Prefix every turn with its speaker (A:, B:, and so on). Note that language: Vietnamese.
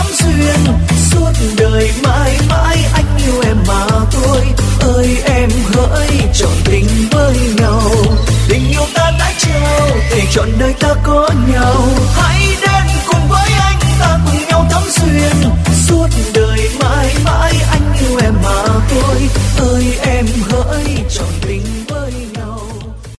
A: duyên. Suốt đời mãi mãi anh yêu em mà thôi. Ơi em hỡi trọn tình với nhau. Tình yêu ta đã trao để trọn đời ta có nhau. Hãy đến cùng với anh ta cùng nhau thắm duyên. Suốt đời mãi mãi anh yêu em mà thôi. Ơi em